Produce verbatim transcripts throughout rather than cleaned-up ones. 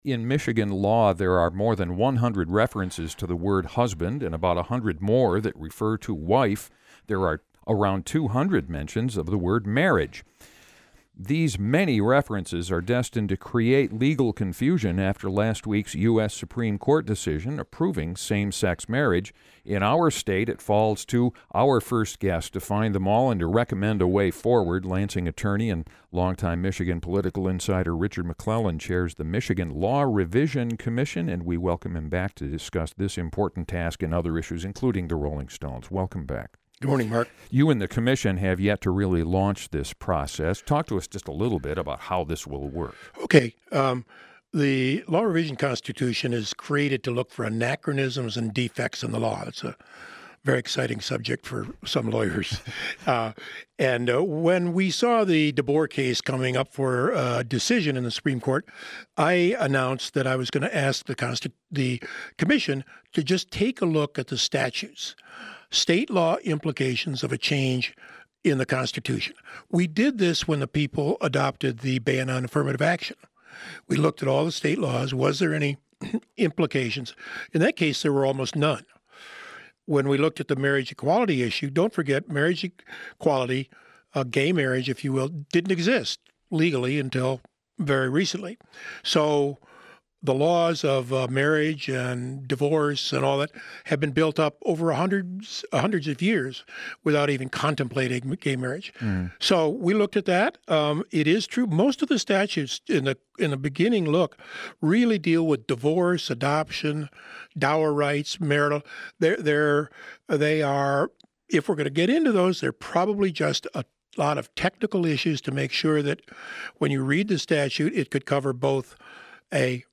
In Michigan law, there are more than one hundred references to the word husband and about one hundred more that refer to wife. There are around two hundred mentions of the word marriage. These many references are destined to create legal confusion after last week's U S Supreme Court decision approving same-sex marriage. In our state, it falls to our first guest to find them all and to recommend a way forward. Lansing attorney and longtime Michigan political insider Richard McClellan chairs the Michigan Law Revision Commission, and we welcome him back to discuss this important task and other issues, including the Rolling Stones. Welcome back. Good morning, Mark. You and the commission have yet to really launch this process. Talk to us just a little bit about how this will work. Okay. Um, the Law Revision Constitution is created to look for anachronisms and defects in the law. It's a very exciting subject for some lawyers. uh, and uh, when we saw the DeBoer case coming up for a decision in the Supreme Court, I announced that I was going to ask the, Consti- the commission to just take a look at the statutes. State law implications of a change in the Constitution. We did this when the people adopted the ban on affirmative action. We looked at all the state laws. Was there any implications? In that case, there were almost none. When we looked at the marriage equality issue, don't forget marriage equality, uh, gay marriage, if you will, didn't exist legally until very recently. So the laws of uh, marriage and divorce and all that have been built up over hundreds, hundreds of years without even contemplating gay marriage. Mm. So we looked at that. Um, it is true. Most of the statutes in the in the beginning look really deal with divorce, adoption, dower rights, marital. They're, they're, they are, if we're going to get into those, they're probably just a lot of technical issues to make sure that when you read the statute, it could cover both a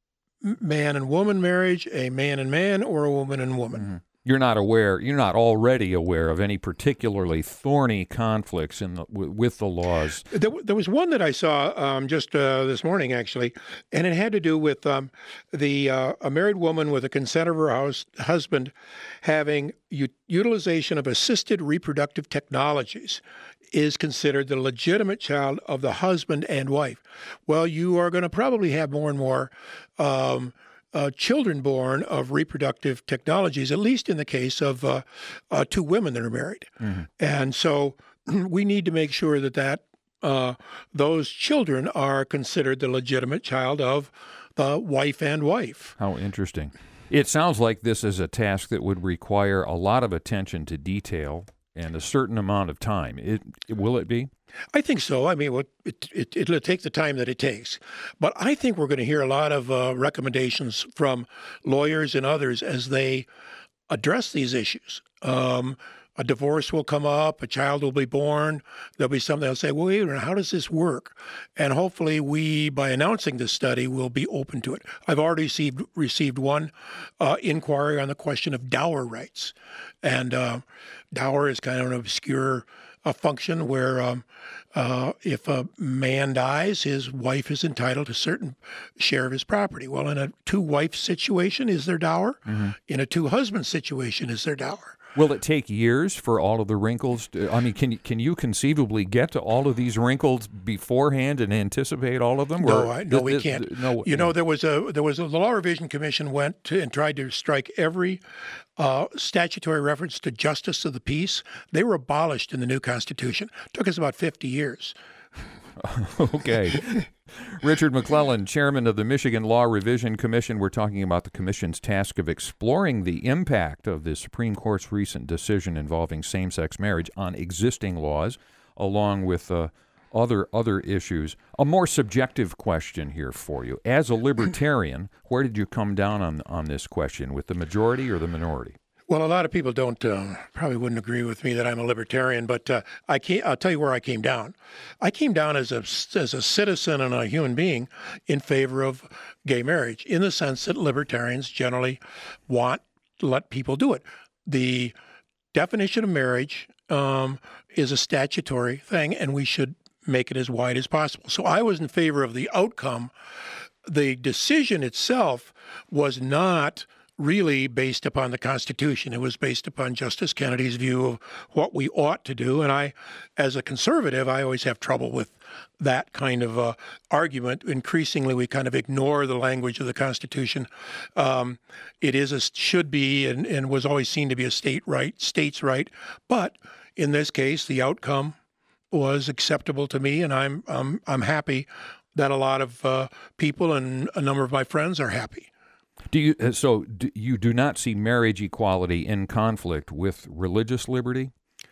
man and woman marriage, a man and man, or a woman and woman. Mm-hmm. You're not aware, you're not already aware of any particularly thorny conflicts in the, w- with the laws. There, there was one that I saw um, just uh, this morning, actually, and it had to do with um, the uh, a married woman with the consent of her house, husband having u- utilization of assisted reproductive technologies is considered the legitimate child of the husband and wife. Well, you are going to probably have more and more um, uh, children born of reproductive technologies, at least in the case of uh, uh, two women that are married. Mm-hmm. And so we need to make sure that, that uh, those children are considered the legitimate child of the wife and wife. How interesting. It sounds like this is a task that would require a lot of attention to detail and a certain amount of time. It, it will it be? I think so. I mean, it, it, it'll take the time that it takes. But I think we're going to hear a lot of uh, recommendations from lawyers and others as they address these issues. Um, a divorce will come up, a child will be born, there'll be something they'll say, well, wait a minute, how does this work? And hopefully we, by announcing this study, will be open to it. I've already received, received one uh, inquiry on the question of dower rights. And uh, dower is kind of an obscure uh, function where um, uh, if a man dies, his wife is entitled to a certain share of his property. Well, in a two-wife situation, is there dower? Mm-hmm. In a two-husband situation, is there dower? Will it take years for all of the wrinkles? To, I mean, can can you conceivably get to all of these wrinkles beforehand and anticipate all of them? No, I, no, we can't. No, you know, there was a there was a the Law Revision Commission went to, and tried to strike every uh, statutory reference to justice of the peace. They were abolished in the new Constitution. It took us about fifty years. Okay. Richard McClellan, chairman of the Michigan Law Revision Commission. We're talking about the commission's task of exploring the impact of the Supreme Court's recent decision involving same-sex marriage on existing laws, along with uh, other other issues. A more subjective question here for you. As a libertarian, where did you come down on, on this question, with the majority or the minority? Well, a lot of people don't uh, probably wouldn't agree with me that I'm a libertarian, but uh, I can't, I'll tell you where I came down. I came down as a as a citizen and a human being in favor of gay marriage, in the sense that libertarians generally want to let people do it. The definition of marriage um, is a statutory thing, and we should make it as wide as possible. So I was in favor of the outcome. The decision itself was not really based upon the Constitution. It was based upon Justice Kennedy's view of what we ought to do. And I, as a conservative, I always have trouble with that kind of uh, argument. Increasingly, we kind of ignore the language of the Constitution. Um, it is a, should be and, and was always seen to be a state right, states' right. But in this case, the outcome was acceptable to me, and I'm I'm I'm happy that a lot of uh, people and a number of my friends are happy. Do you so do you do not see marriage equality in conflict with religious liberty?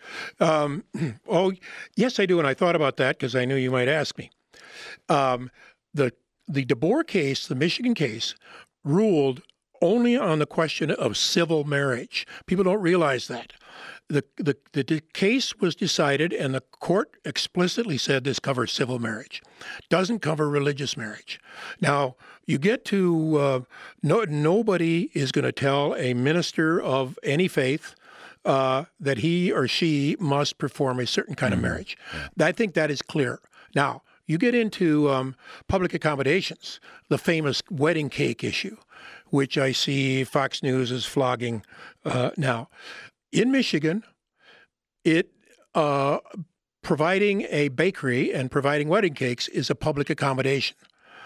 Um, oh, yes, I do, and I thought about that because I knew you might ask me. Um, the the DeBoer case, the Michigan case, ruled only on the question of civil marriage. People don't realize that. The, the the case was decided, and the court explicitly said this covers civil marriage, doesn't cover religious marriage. Now, you get to uh, no nobody is going to tell a minister of any faith uh, that he or she must perform a certain kind mm-hmm. of marriage. Yeah. I think that is clear. Now, you get into um, public accommodations, the famous wedding cake issue, which I see Fox News is flogging uh, now. In Michigan, it uh, providing a bakery and providing wedding cakes is a public accommodation,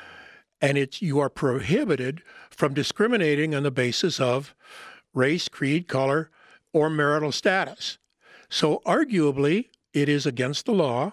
and it's you are prohibited from discriminating on the basis of race, creed, color, or marital status. So, arguably, it is against the law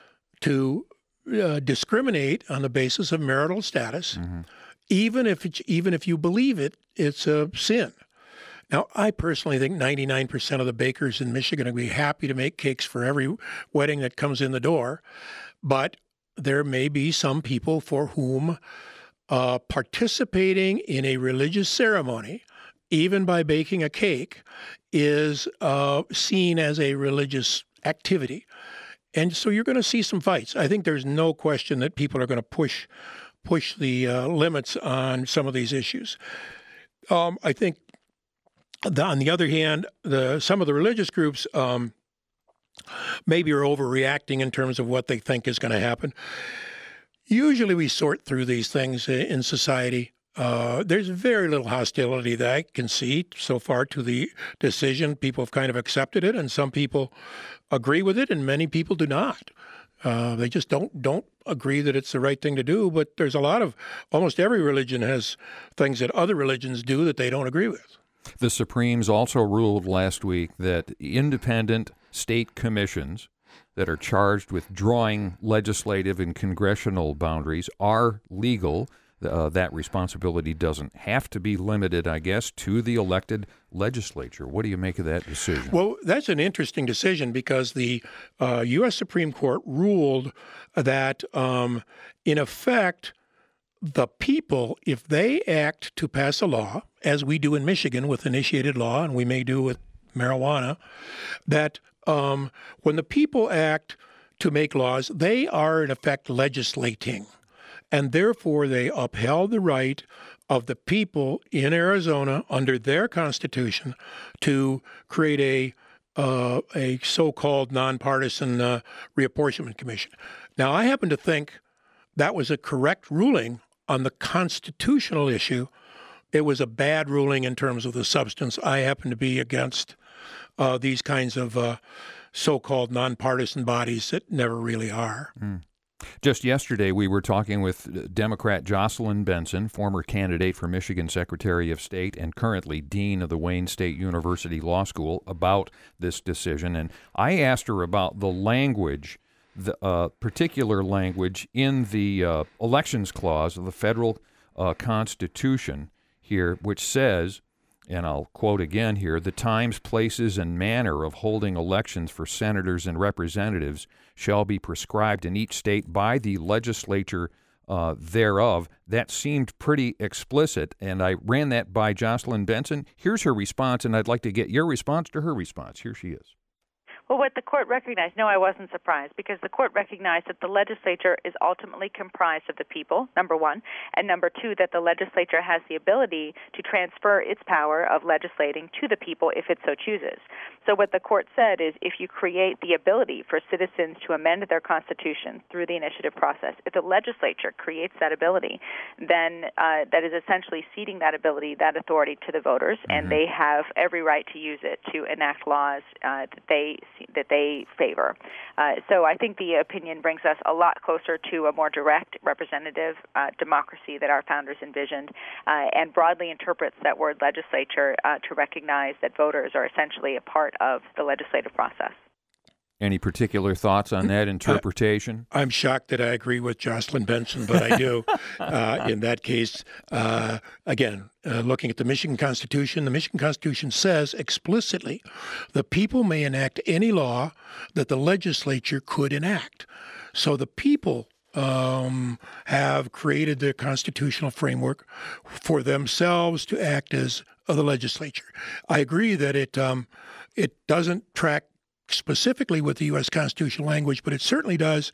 to uh, discriminate on the basis of marital status, mm-hmm. even if it's, even if you believe it, it's a sin. Now, I personally think ninety-nine percent of the bakers in Michigan are going to be happy to make cakes for every wedding that comes in the door, but there may be some people for whom uh, participating in a religious ceremony, even by baking a cake, is uh, seen as a religious activity. And so you're going to see some fights. I think there's no question that people are going to push push the uh, limits on some of these issues. Um, I think The, on the other hand, the, some of the religious groups um, maybe are overreacting in terms of what they think is going to happen. Usually we sort through these things in society. Uh, there's very little hostility that I can see so far to the decision. People have kind of accepted it, and some people agree with it, and many people do not. Uh, they just don't don't agree that it's the right thing to do. But there's a lot of, almost every religion has things that other religions do that they don't agree with. The Supremes also ruled last week that independent state commissions that are charged with drawing legislative and congressional boundaries are legal. Uh, that responsibility doesn't have to be limited, I guess, to the elected legislature. What do you make of that decision? Well, that's an interesting decision because the uh, U S Supreme Court ruled that, um, in effect, the people, if they act to pass a law, as we do in Michigan with initiated law, and we may do with marijuana, that um, when the people act to make laws, they are in effect legislating. And therefore, they upheld the right of the people in Arizona under their constitution to create a uh, a so-called nonpartisan uh, reapportionment commission. Now, I happen to think that was a correct ruling on the constitutional issue. It was a bad ruling in terms of the substance. I happen to be against uh, these kinds of uh, so-called nonpartisan bodies that never really are. Mm. Just yesterday, we were talking with Democrat Jocelyn Benson, former candidate for Michigan Secretary of State and currently Dean of the Wayne State University Law School, about this decision. And I asked her about the language, the uh, particular language in the uh, Elections Clause of the federal uh, Constitution here, which says, and I'll quote again here, the times, places, and manner of holding elections for senators and representatives shall be prescribed in each state by the legislature uh, thereof. That seemed pretty explicit, and I ran that by Jocelyn Benson. Here's her response, and I'd like to get your response to her response. Here she is. Well, what the court recognized, no, I wasn't surprised, because the court recognized that the legislature is ultimately comprised of the people, number one, and number two, that the legislature has the ability to transfer its power of legislating to the people if it so chooses. So what the court said is if you create the ability for citizens to amend their constitution through the initiative process, if the legislature creates that ability, then uh, that is essentially ceding that ability, that authority to the voters, mm-hmm. and they have every right to use it to enact laws uh, that they that they favor. Uh, so I think the opinion brings us a lot closer to a more direct representative uh, democracy that our founders envisioned, uh, and broadly interprets that word legislature uh, to recognize that voters are essentially a part of the legislative process. Any particular thoughts on that interpretation? I'm shocked that I agree with Jocelyn Benson, but I do. uh, in that case, uh, again, uh, looking at the Michigan Constitution, the Michigan Constitution says explicitly the people may enact any law that the legislature could enact. So the people um, have created the constitutional framework for themselves to act as uh, the legislature. I agree that it um, it doesn't track specifically with the U S constitutional language, but it certainly does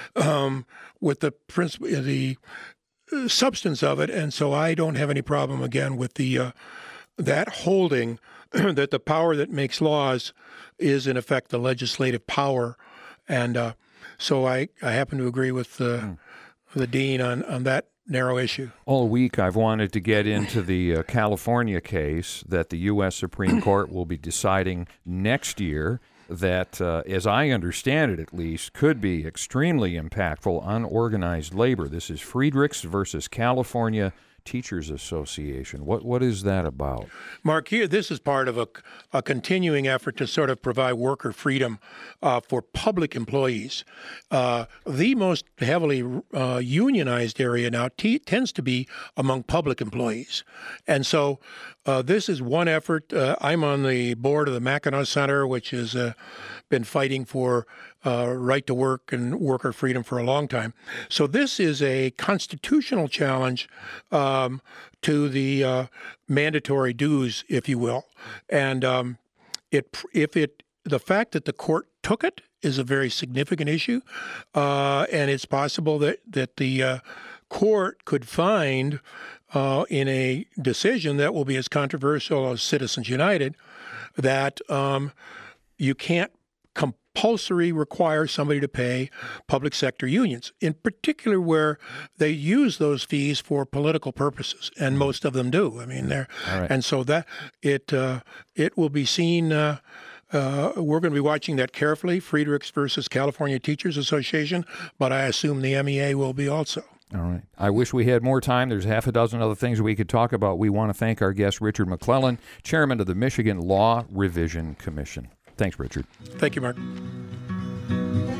um, with the principle, the substance of it. And so I don't have any problem again with the uh, that holding that the power that makes laws is in effect the legislative power. And uh, so I, I happen to agree with the mm. the dean on, on that narrow issue. All week I've wanted to get into the uh, California case that the U S Supreme Court will be deciding next year that, uh, as I understand it at least, could be extremely impactful on organized labor. This is Friedrichs versus California Teachers Association. What What is that about? Mark, here, this is part of a, a continuing effort to sort of provide worker freedom uh, for public employees. Uh, the most heavily uh, unionized area now t- tends to be among public employees. And so uh, this is one effort. Uh, I'm on the board of the Mackinac Center, which has uh, been fighting for uh, right to work and worker freedom for a long time. So this is a constitutional challenge um, to the uh, mandatory dues, if you will. And um, it, if it, the fact that the court took it is a very significant issue, uh, and it's possible that that the uh, court could find uh, in a decision that will be as controversial as Citizens United that um, you can't compulsory require somebody to pay public sector unions, in particular where they use those fees for political purposes, and most of them do. I mean, they're right. And so that it uh, it will be seen. Uh, uh, we're going to be watching that carefully. Friedrichs versus California Teachers Association, but I assume the M E A will be also. All right. I wish we had more time. There's half a dozen other things we could talk about. We want to thank our guest, Richard McClellan, chairman of the Michigan Law Revision Commission. Thanks, Richard. Thank you, Mark.